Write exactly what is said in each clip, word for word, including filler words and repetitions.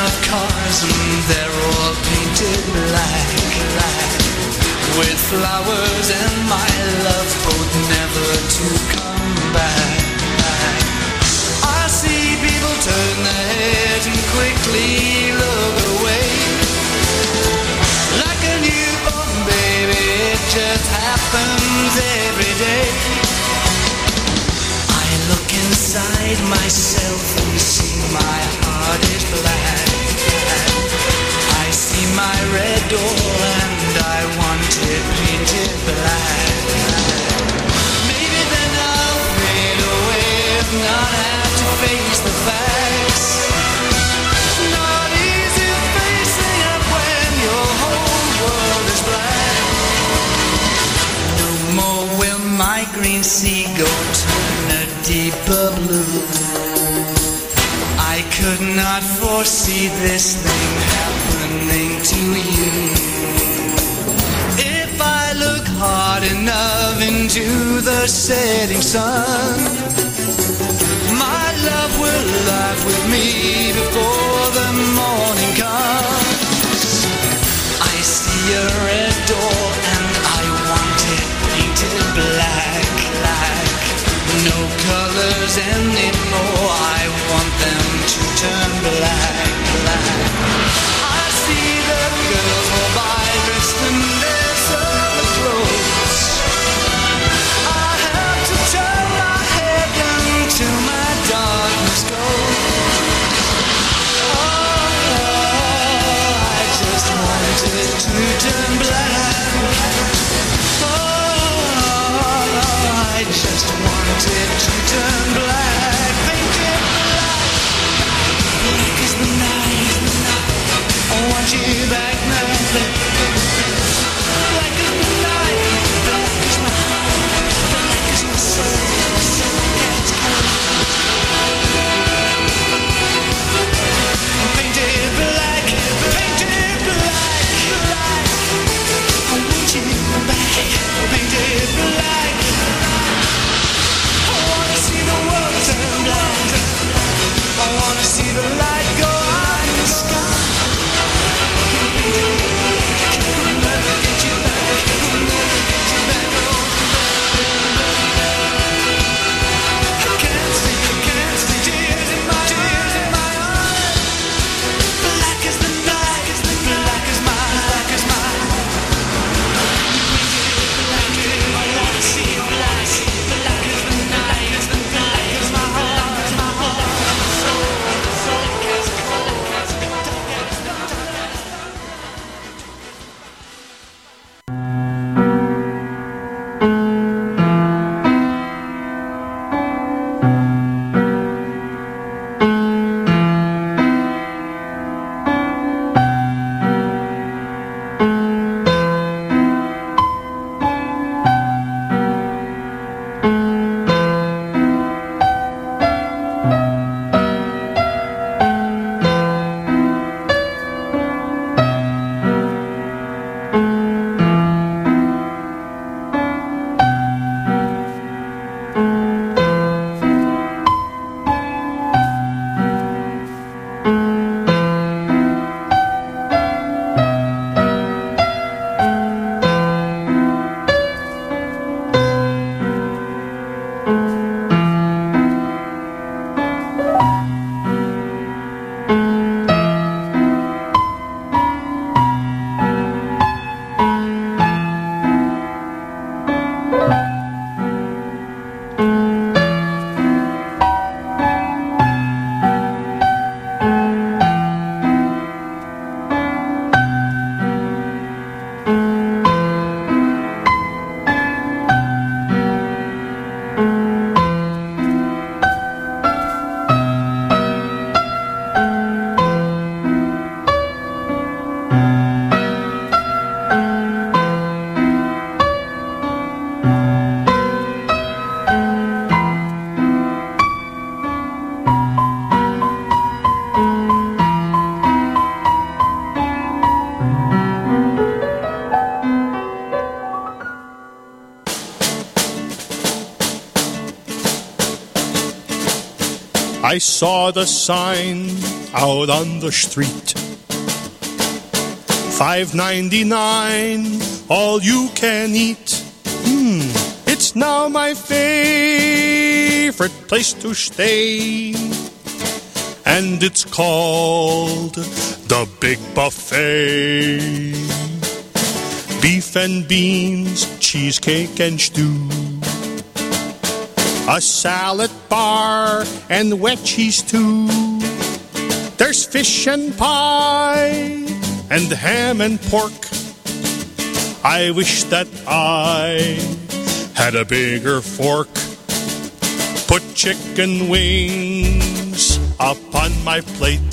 of cars and they're all painted black, black, with flowers and my love hope never to come back, back. I see people turn their heads and quickly look away, like a newborn baby, it just happens every day. I look inside myself and see my heart is black. I see my red door and I want it painted black. Maybe then I'll fade away if not have to face the facts. It's not easy facing up when your whole world is black. No more will my green seagull turn a deeper blue. I could not foresee this thing happening to you. If I look hard enough into the setting sun, my love will laugh with me before the morning comes. I see a red door and I want it painted black, black. No colors anymore, I want them to turn black, black. I see the girls go by dressed in their summer clothes. I have to turn my head until my darkness goes. Oh, I just wanted to turn black. Oh, I just wanted to turn black, painted black. Black is the night, I want you back now. Black is the night, black is my heart, black is my soul, so gets cold. Painted black, painted black, black. I want you back, painted black. I wanna see the world turn black. I wanna see the light go out in the sky. I'll never get you back. I'll never get you back. I can't see, I can't see tears in my tears in my eyes. Black is the night, black is my, black is my. Black is, I wanna see black. Black is the night, black is my heart, my heart. I saw the sign out on the street. five ninety-nine, all you can eat. Hmm, it's now my favorite place to stay. And it's called the Big Buffet. Beef and beans, cheesecake and stew. A salad bar and wet cheese too. There's fish and pie and ham and pork. I wish that I had a bigger fork. Put chicken wings upon my plate.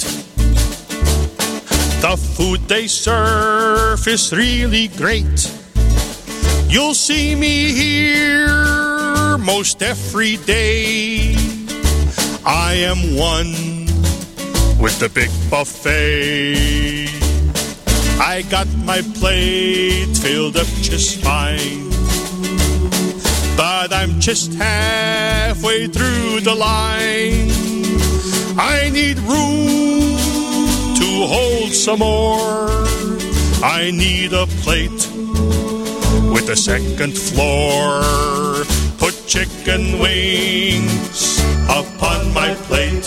The food they serve is really great. You'll see me here most every day. I am one with the Big Buffet. I got my plate filled up just fine, but I'm just halfway through the line. I need room to hold some more. I need a plate with a second floor. Put chicken wings upon my plate.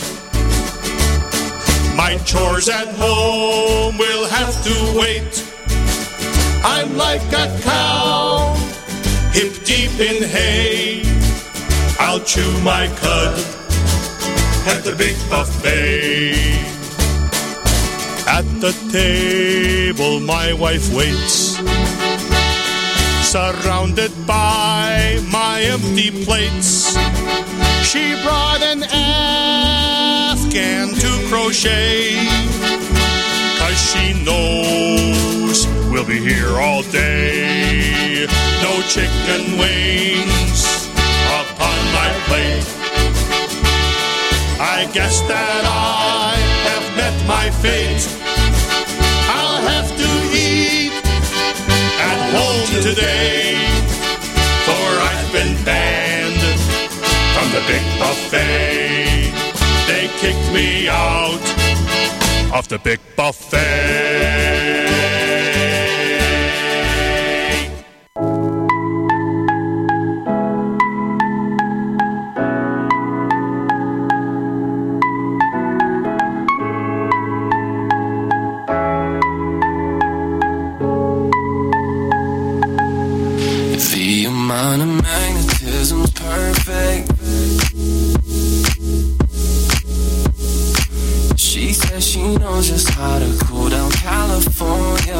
My chores at home will have to wait. I'm like a cow, hip deep in hay. I'll chew my cud at the Big Buffet. At the table my wife waits, surrounded by my empty plates. She brought an Afghan to crochet, 'cause she knows we'll be here all day. No chicken wings upon my plate. I guess that I have met my fate. I'll have to eat at home today, for I've been banned from the Big Buffet. They kicked me out of the Big Buffet. The amount of magnetism's perfect. She says she knows just how to cool down California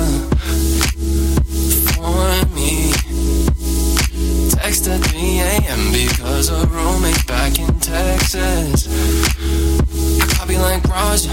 for me. Text at three a.m. because her roommate's back in Texas. I copy like Roger.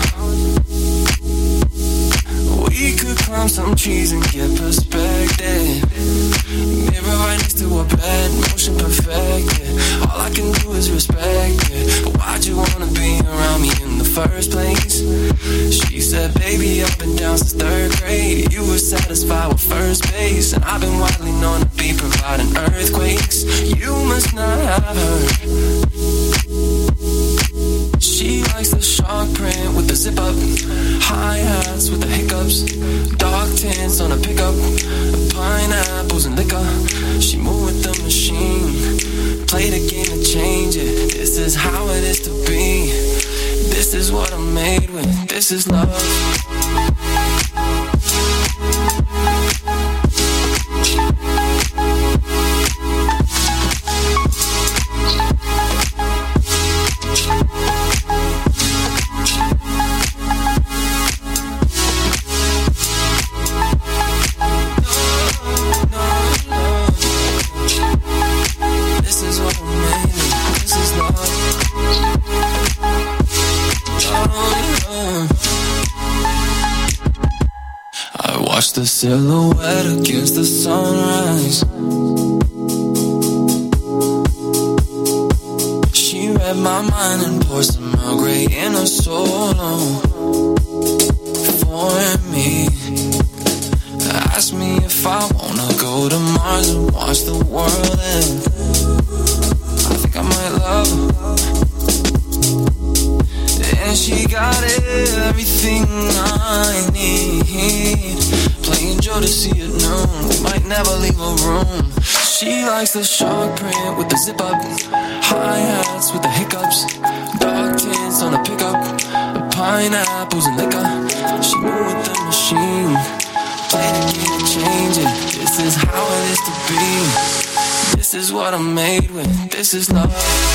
We could climb some trees and get perspective. Mirror right next to a bed, motion perfected. All I can do is respect it. But why'd you wanna be around me in the first place? She said, baby, I've been down since third grade. You were satisfied with first base, and I've been widely known to be providing earthquakes. You must not have heard. She likes the shark print with the zip up, hi-hats with the hiccups, dark tints on a pickup, pineapples and liquor. She moved with the machine, play the game to change it. This is how it is to be. This is what I'm made with. This is love. The silhouette against the sunrise. She read my mind and poured some Earl Grey in a solo for me. Asked me if I wanna go to Mars and watch the world end. I think I might love her. And she got everything I need. Playing Jodeci at noon, we might never leave a room. She likes the shark print with the zip up, hi-hats with the hiccups, dark tints on the pickup, pineapples and liquor. She moved with the machine, play the game and change it. This is how it is to be. This is what I'm made with. This is love.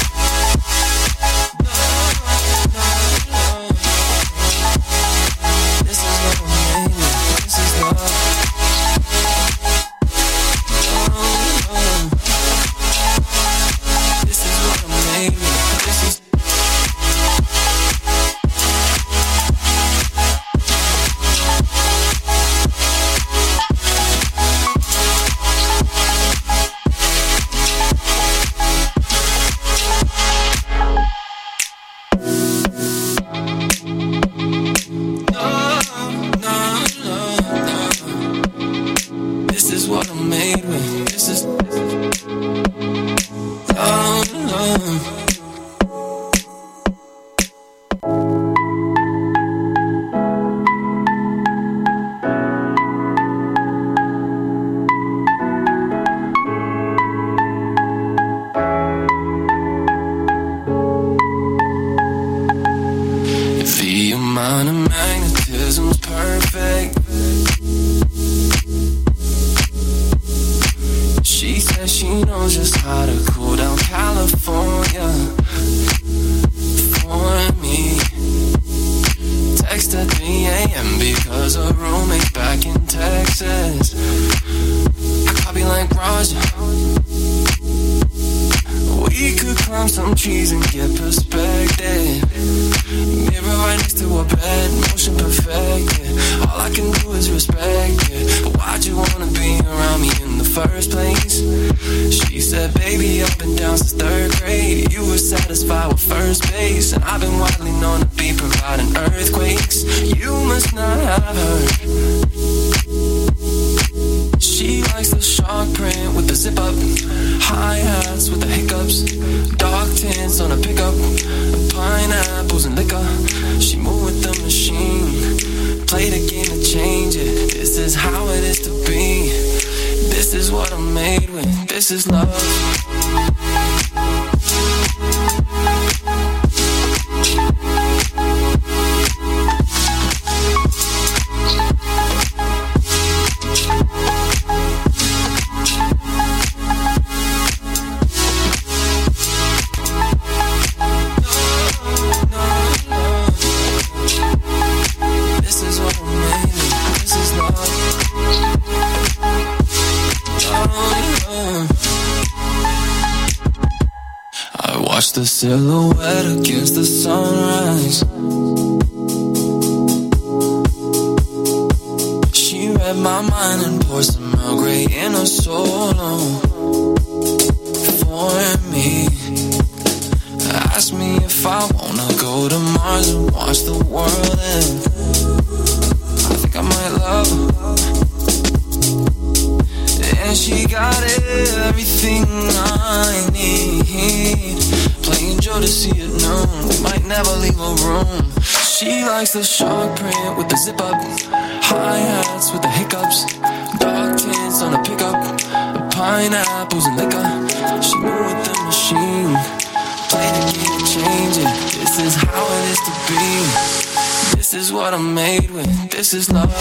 The silhouette against the sunrise. She read my mind and poured some Earl Grey in a solo for me. Asked me if I wanna go to Mars and watch the world end. I think I might love her. And she got everything I need. Playing Jodeci at noon, we might never leave a room. She likes the shark print with the zip up, hi-hats with the hiccups, dark tints on the pickup, pineapples and liquor. She moved with the machine, play the game and change it. This is how it is to be. This is what I'm made with. This is love.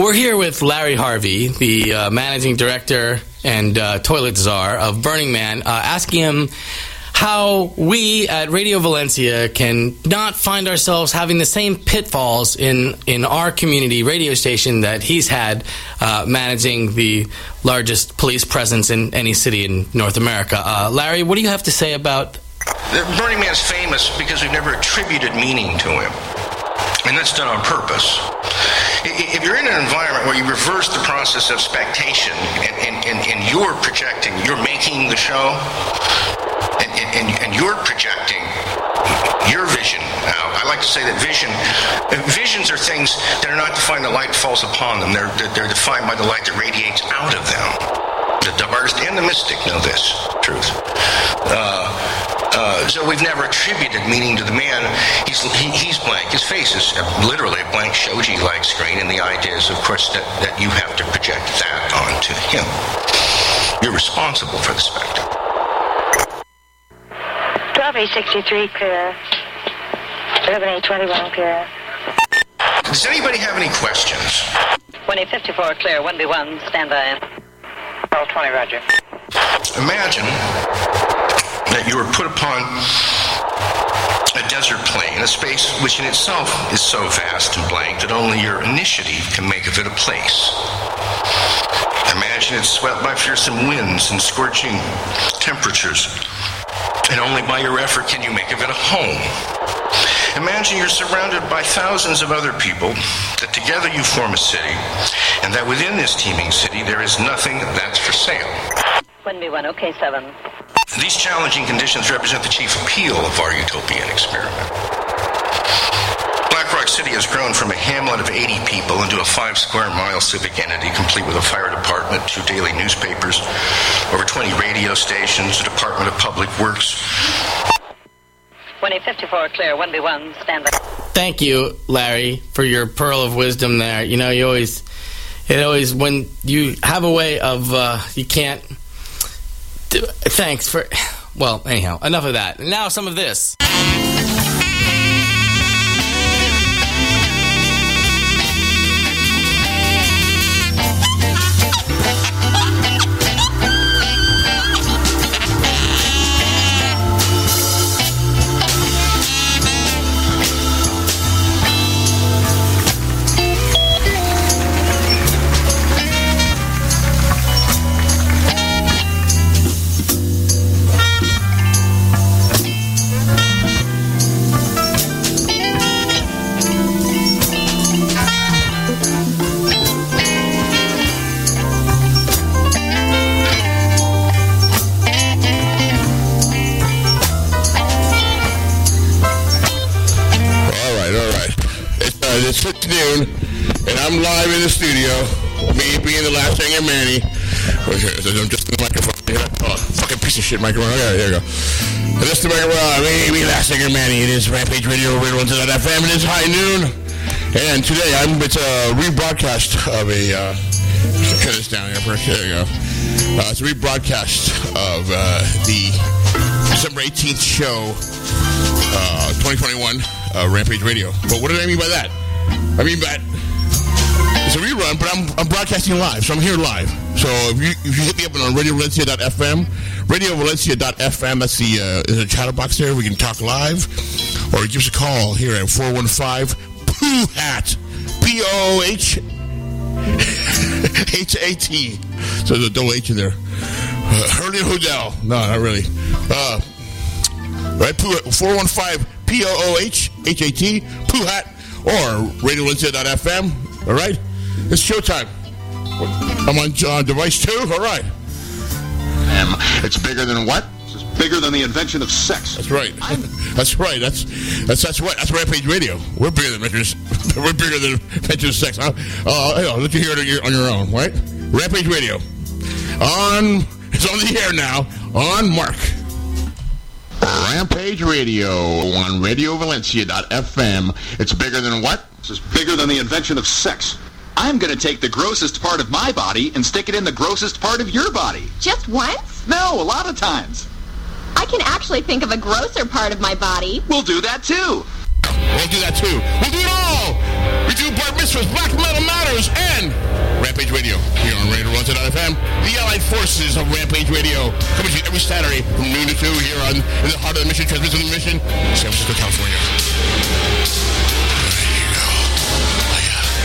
We're here with Larry Harvey, the uh, managing director and uh, toilet czar of Burning Man, uh, asking him how we at Radio Valencia can not find ourselves having the same pitfalls in, in our community radio station that he's had uh, managing the largest police presence in any city in North America. Uh, Larry, what do you have to say about... Burning Man's famous because we've never attributed meaning to him. And that's done on purpose. If you're in an environment where you reverse the process of spectation and, and, and, and you're projecting, you're making the show, and, and, and you're projecting your vision. Now, I like to say that vision, visions are things that are not defined by the light that falls upon them. They're, they're defined by the light that radiates out of them. The artist and the mystic know this truth. Uh, uh, so we've never attributed meaning to the man. He's he, he's blank. His face is literally a blank shoji-like screen, and the idea is, of course, that, that you have to project that onto him. You're responsible for the spectacle. twelve A sixty-three clear. eleven A twenty-one clear. Does anybody have any questions? one A fifty-four clear. one B one, stand by. twelve twenty, roger. Imagine that you were put upon a desert plain, a space which in itself is so vast and blank that only your initiative can make of it a place. Imagine it's swept by fearsome winds and scorching temperatures, and only by your effort can you make of it a home. Imagine you're surrounded by thousands of other people, that together you form a city, and that within this teeming city there is nothing that's for sale. one B one, okay, seven. These challenging conditions represent the chief appeal of our utopian experiment. Black Rock City has grown from a hamlet of eighty people into a five square mile civic entity, complete with a fire department, two daily newspapers, over twenty radio stations, a Department of Public Works. one A fifty-four clear, one B one, stand by. Thank you, Larry, for your pearl of wisdom there. You know, you always, it always, when you have a way of, uh, you can't, do, thanks for, well, anyhow, enough of that. Now some of this. It's noon, and I'm live in the studio. Me being the last singer, Manny. Okay, I'm just in the microphone. Oh, fucking piece of shit microphone. Okay, there you go. Just the microphone. Me being the last singer, Manny. It is Rampage Radio, Radio one dot F M. It is high noon, and today I'm it's a rebroadcast of a. Uh, cut this down here first. There you go. Uh, it's a rebroadcast of uh, the December eighteenth show, uh, twenty twenty-one, uh, Rampage Radio. But what did I mean by that? I mean, but it's a rerun, but I'm I'm broadcasting live, so I'm here live. So if you if you hit me up on Radio Valencia dot F M, Radio Valencia dot F M, that's the uh, there's a chat box there. We can talk live, or give us a call here at four one five P O O H A T, P O O H H A T. So there's a double H in there. Uh, Hurley Hodel. No, not really. Uh, right, four one five P O O H H A T, P O O H A T. Or Radio Valencia dot F M. All right? It's showtime. I'm on uh, device two. All right. Um, it's bigger than what? It's bigger than the invention of sex. That's right. That's right. That's that's that's what. That's Rampage Radio. We're bigger than inventions. We're bigger than invention of sex. Uh, uh, I'll let you hear it on your, on your own, right? Rampage Radio. On. It's on the air now. On Mark. Rampage Radio on Radio Valencia dot F M. It's bigger than what? It's bigger than the invention of sex. I'm going to take the grossest part of my body and stick it in the grossest part of your body. Just once? No, a lot of times. I can actually think of a grosser part of my body. We'll do that too. We'll do that too. We'll do it all. do bar mitzvahs, Black Metal Matters, and Rampage Radio here on Radio Valencia dot F M. The Allied Forces of Rampage Radio coming to you every Saturday from noon to two here on in the heart of the mission, transmitting the mission, San Francisco, California. There you go. Oh,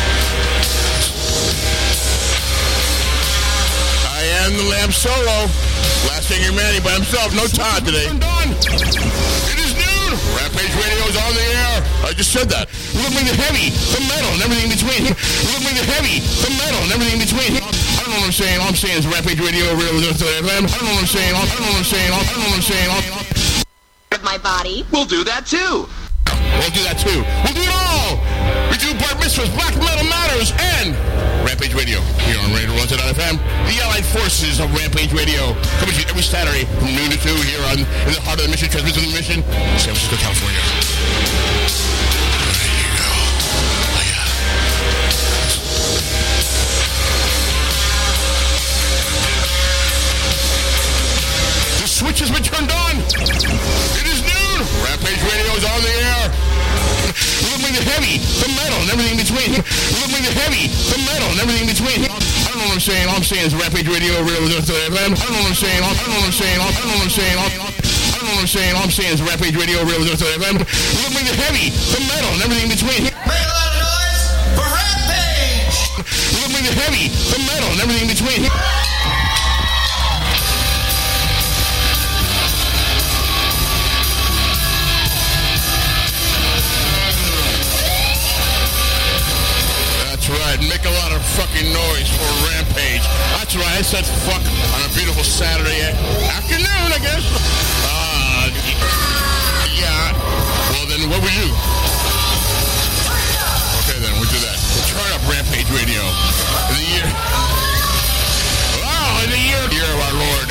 yeah. I am the Lamb Solo. Last Angry Manny by himself. No Todd today. It is noon. Rampage Radio is on the air. I just said that. We're looking the heavy, the metal, and everything in between. We're looking the heavy, the metal, and everything in between. I don't know what I'm saying. All I'm saying is Rampage Radio. I don't know what I'm saying. I don't know what I'm saying. I don't know what I'm saying. With my body. We'll do that too. We'll do that too. We'll do it all. We do bar mitzvahs, Black Metal Matters, and Rampage Radio here on Radio Valencia dot F M. The Allied Forces of Rampage Radio coming to you every Saturday from noon to two here on in the heart of the mission, transmitting the mission, San Francisco, California. There you go. Oh, yeah. The switch has been turned on. It is noon. Rampage Radio is on the air. We're looking the heavy, the metal, and everything in between. We're looking the heavy, the metal, and everything in between. I don't know what I'm saying. All I'm saying is Rampage Radio. I don't know what I'm saying. I don't know what I'm saying. I don't know what I'm saying. I don't know what I'm saying. All I'm saying is Rampage Radio. We're looking the heavy, the metal, and everything in between. Make a lot of noise for Rampage! We're looking the heavy, the metal, and everything in between. Right, make a lot of fucking noise for Rampage. That's right, I said fuck on a beautiful Saturday afternoon, I guess. Uh, yeah. Well, then what would you? Okay, then we'll do that. We'll turn up Rampage Radio. In the year... Oh, in the year... Year of our Lord.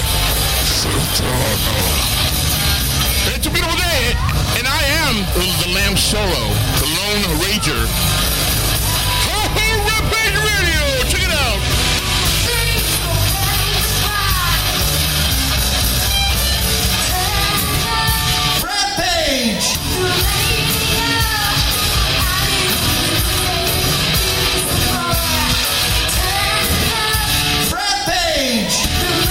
It's a beautiful day, and I am the Lamb Solo, the Lone Ranger. Rampage Radio! Check it out! Rampage! Rampage!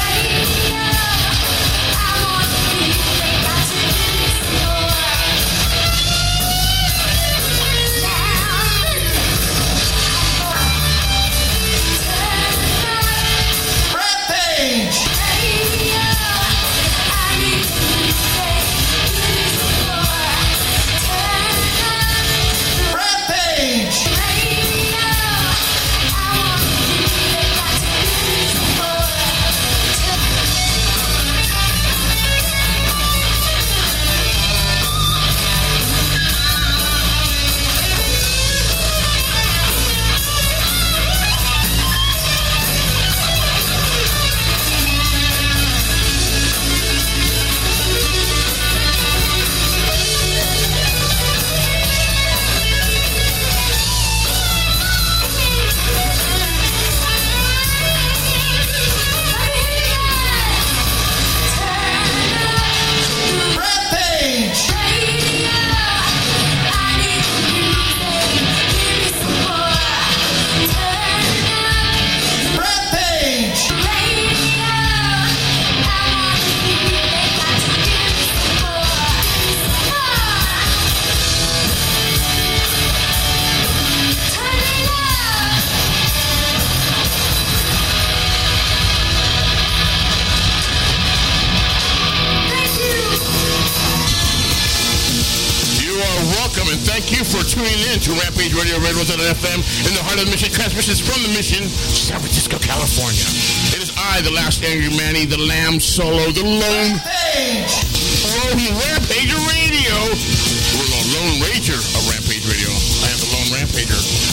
Tuning in to Rampage Radio, Red Rose dot F M, in the heart of the mission, transmissions from the mission, San Francisco, California. It is I, the last Angry Manny, the Lamb Solo, the Lone Rampage! Oh, Rampage Radio! We're the Lone Ranger of Rampage Radio. I am the Lone Rampager.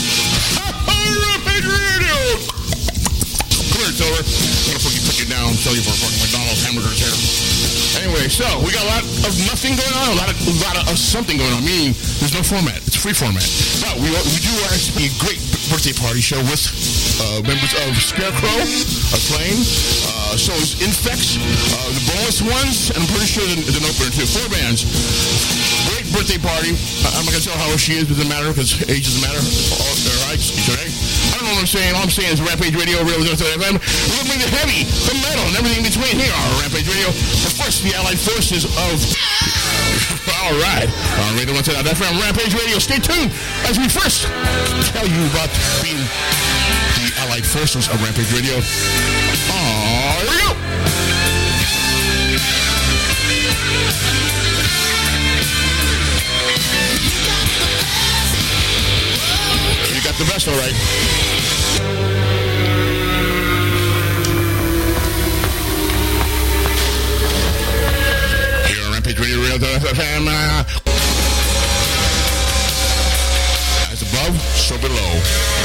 Rampage Radio! Come here, Silver. I'm gonna fucking put you down, sell you for fucking McDonald's hamburgers here. Anyway, so we got a lot of nothing going on, a lot of, a lot of, of something going on. Meaning, there's no format. It's free format. But we we do our a great birthday party show with uh, members of Scarecrow are playing. Uh, so is Infex, uh, the bonus ones, and I'm pretty sure there's an opener too. Four bands. Great birthday party. I'm not going to tell how old she is, but it doesn't matter because age doesn't matter. All their heights, okay? I don't know what I'm saying. All I'm saying is Rampage Radio, Real F M. We're going to bring the heavy, the metal, and everything in between here on Rampage Radio. But first, the Allied Forces of... All right. On Radio one ten F M, Rampage Radio. Stay tuned as we first tell you about being the Allied Forces of Rampage Radio. Oh, here we go. You got the best, all right. Radio, Real F M. Uh, as above, so below.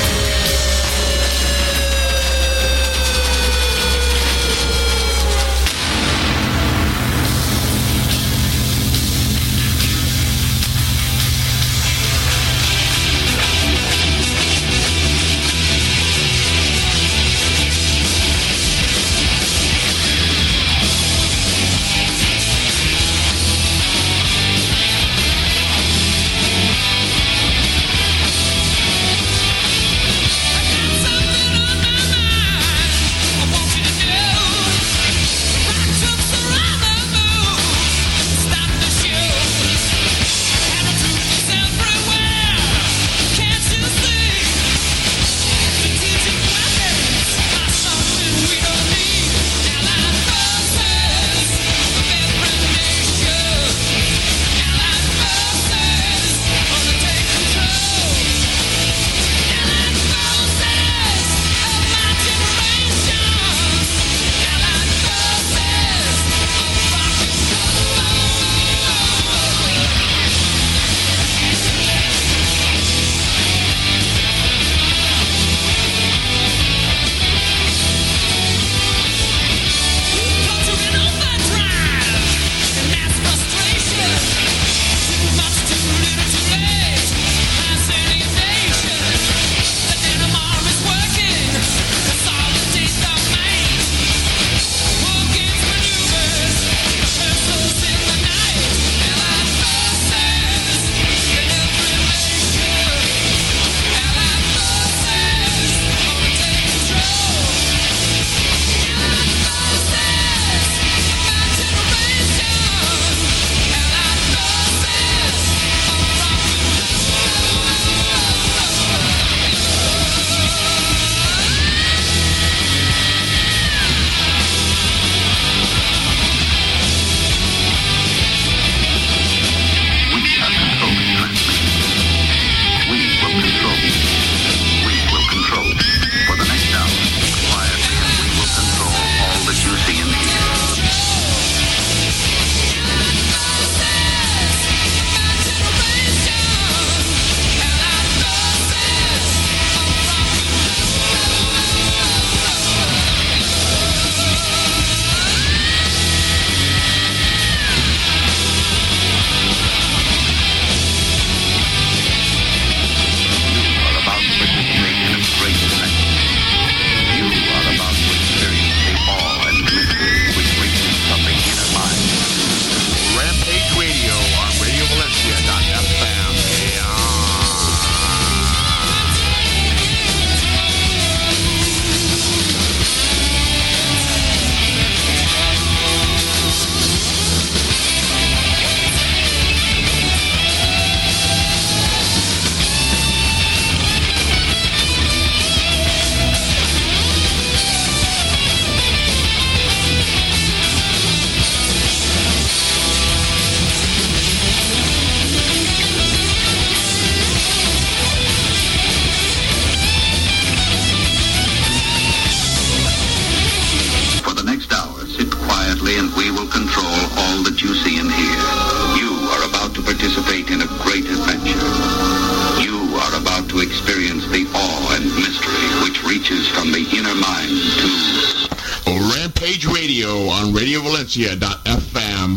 Rampage Radio on Radio Valencia dot F M.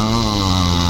Yeah.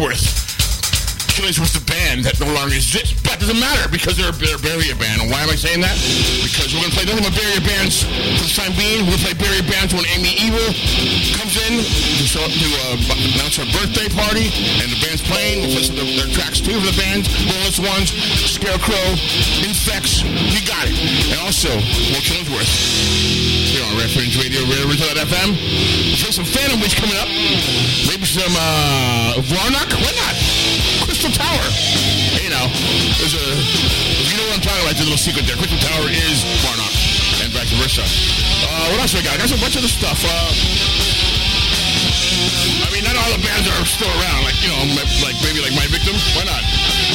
Killingworth. Killingworth's the band that no longer exists, but it doesn't matter because they're, they're a barrier band. And why am I saying that? Because we're going to play nothing but barrier bands for the time being. We're going to play barrier bands when Amy Evil comes in to, show, to uh, announce her birthday party, and the band's playing. We'll listen to their tracks too for the band. Boneless Ones, Scarecrow, Infects, you got it. And also, more Killingworth. Here on Reference Radio, Radio dot F M. So some Phantom Witch coming up. Maybe some uh, Varnock. Why not? Crystal Tower. You know, there's a. If you know what I'm talking about, there's a little secret there. Crystal Tower is Varnock, and vice versa. Uh, what else we got? I got a bunch of the stuff. Uh, I mean, not all the bands are still around. Like you know, like maybe like My Victim. Why not?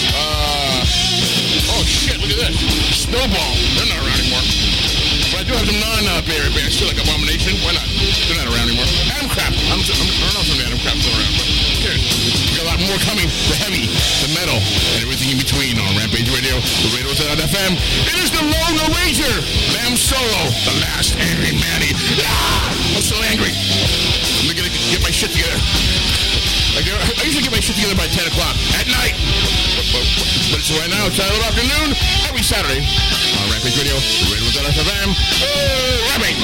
Uh, oh shit! Look at this. Snowball. They're not around anymore. But I do have some non-barrier bands too, like Abomination. Why not? They're not around anymore. Adam Crap. I'm, I'm, I don't know if Adam Crap's still around, but who cares? We got a lot more coming. The heavy, the metal, and everything in between on Rampage Radio, the Radio dot F M. It is the Lone Ranger, Lamb Solo, the last angry Manny. Ah! I'm so angry. I'm gonna get my shit together. I usually get my shit together by ten o'clock at night. But, but, but it's right now, it's Saturday afternoon, every Saturday on Rampage Radio, Radio dot F M. Oh, Rampage!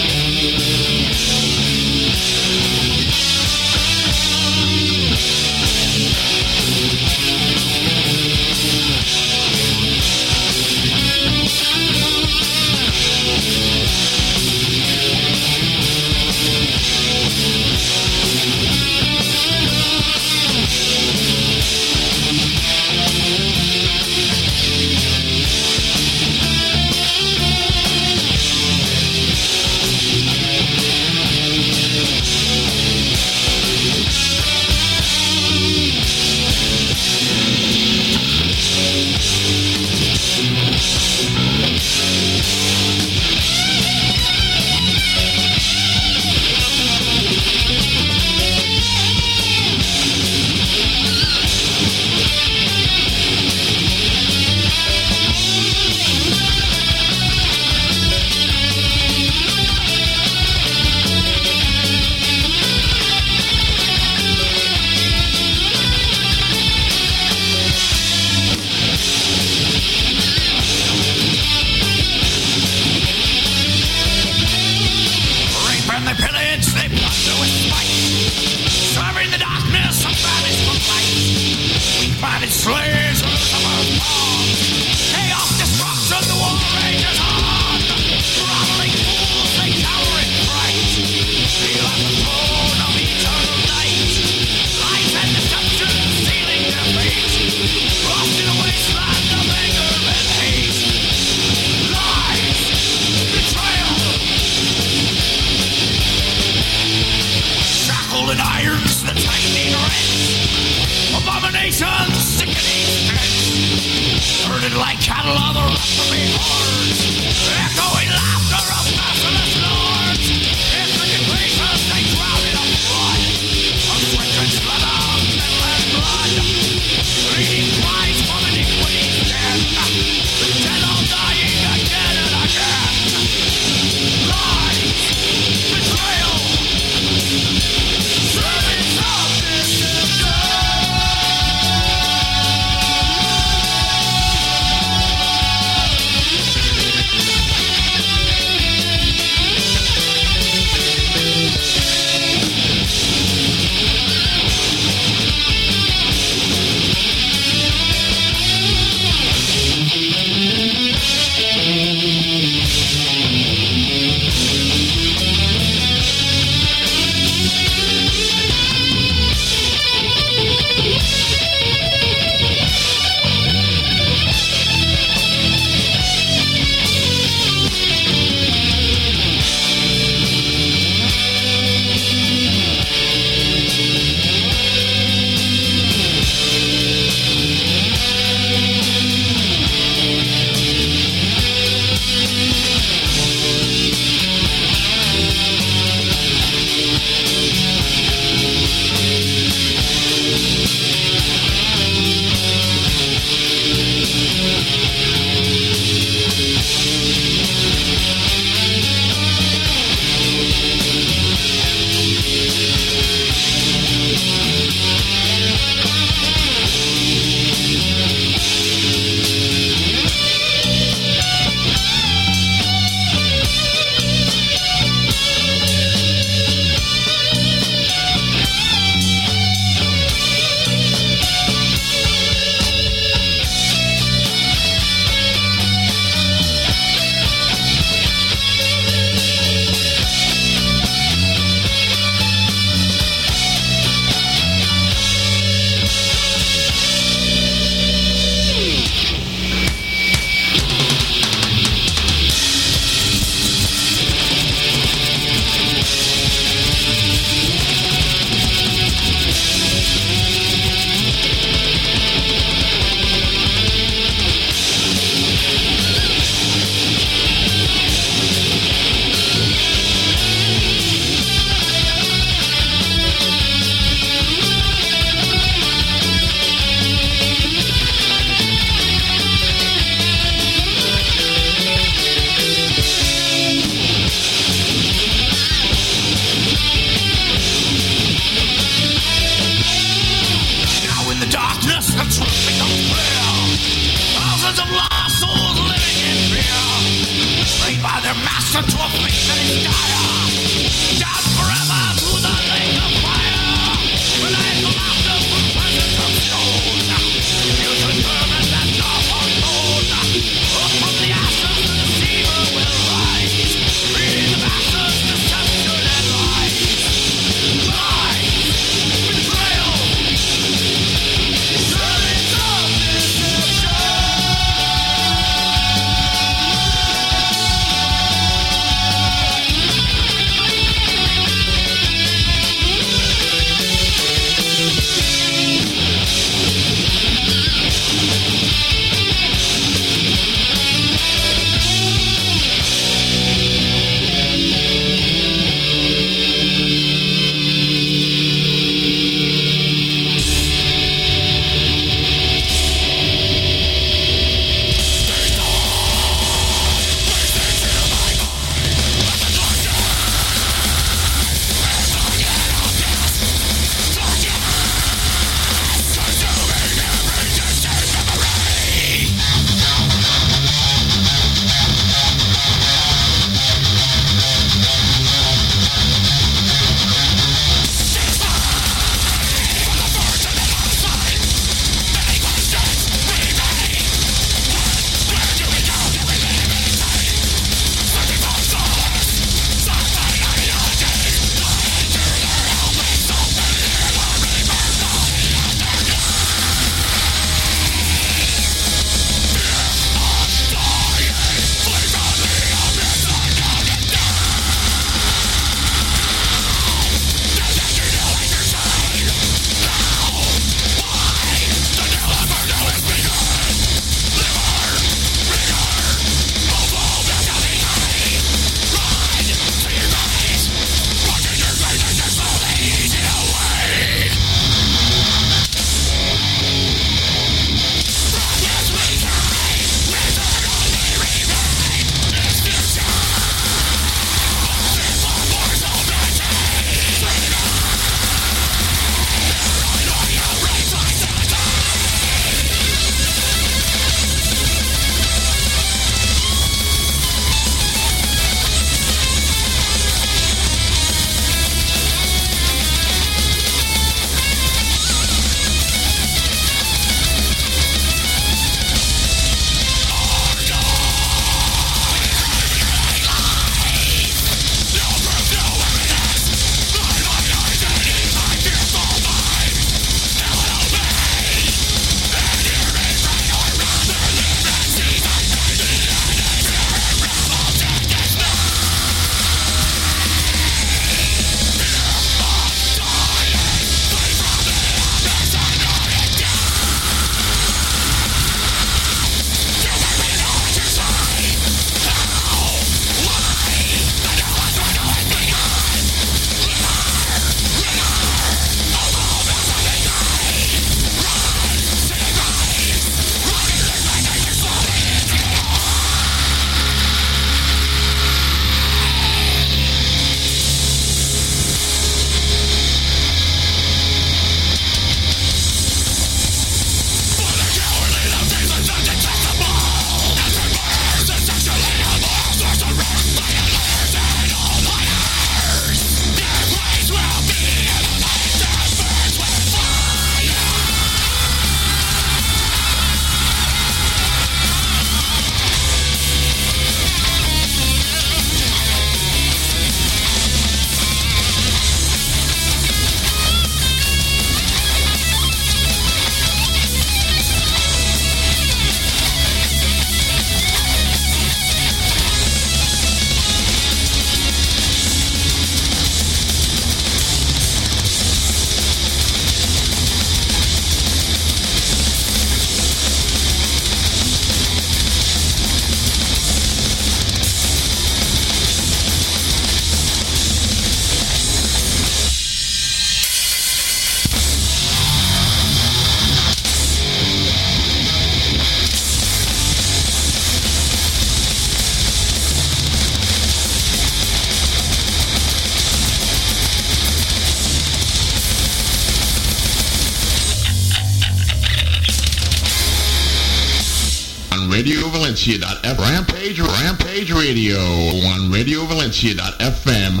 Radio Valencia dot F M. Rampage, Rampage Radio on Radio Valencia dot F M.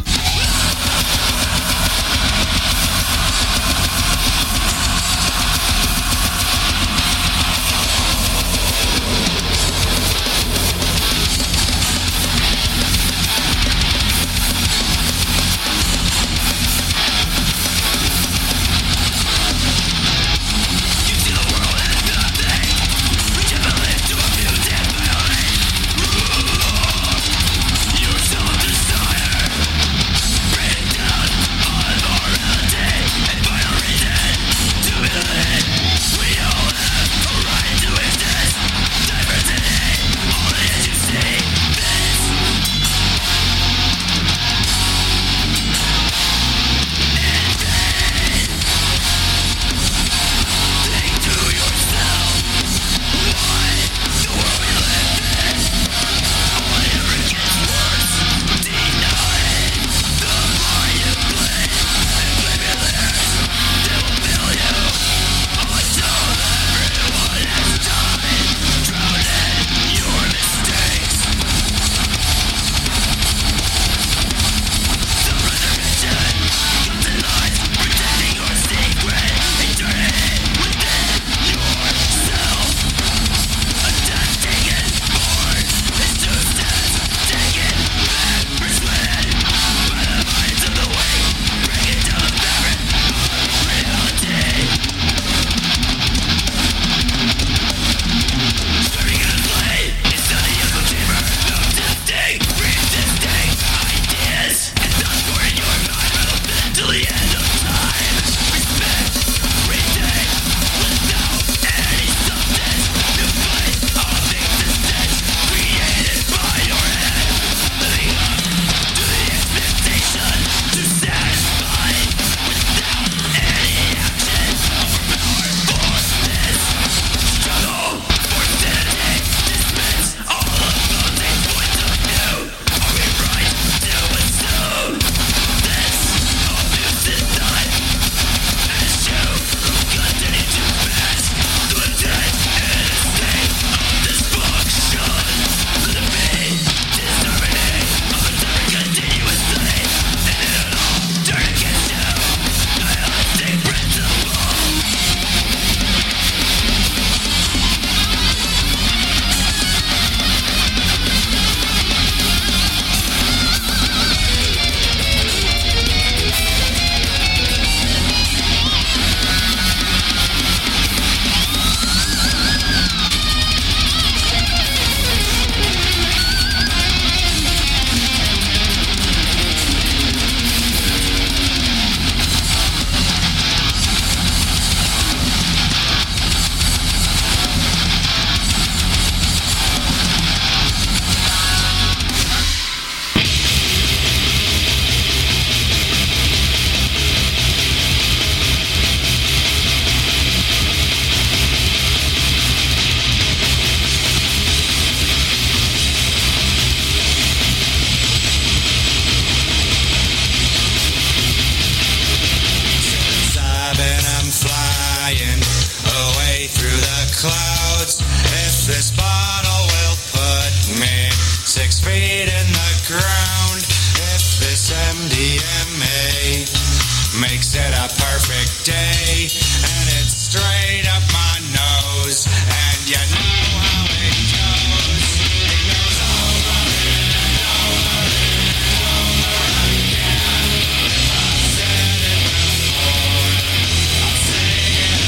Makes it a perfect day, and it's straight up my nose, and you know how it goes. It goes over and over and over again. I've said it before, I'll say it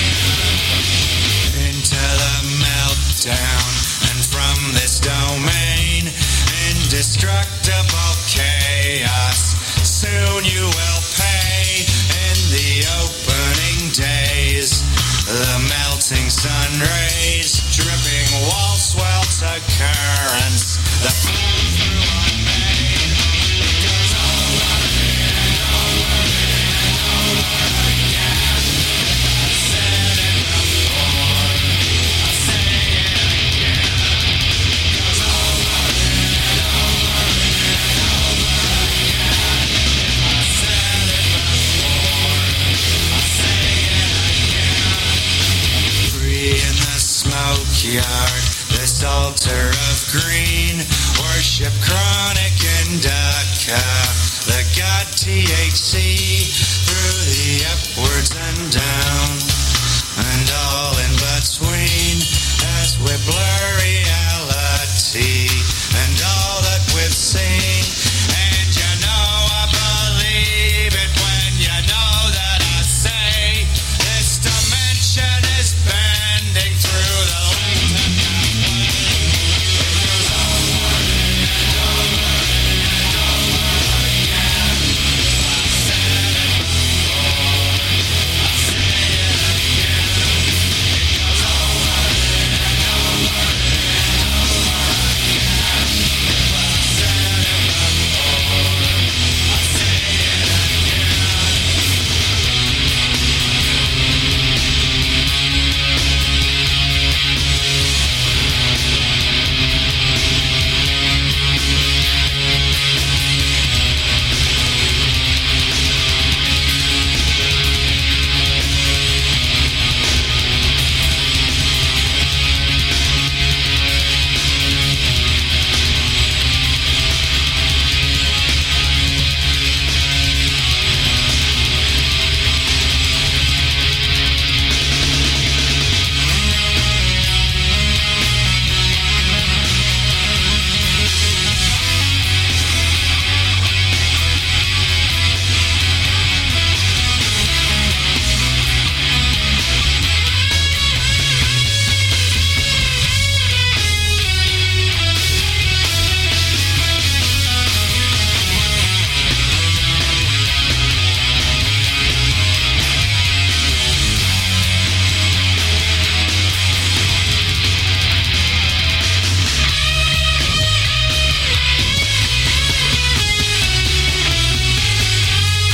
again. Into the meltdown, and from this domain, indestructible chaos, soon you will pay in the opening days. The melting sun rays, dripping wall swelter currents, the flow through unmade. It goes over and over and over again. I've said it before, I'll say it again. It goes over and over and over again. I've said it before, I'll say it again. Free in the smoke yard, this shelter of green. Worship chronic indica, the god T H C.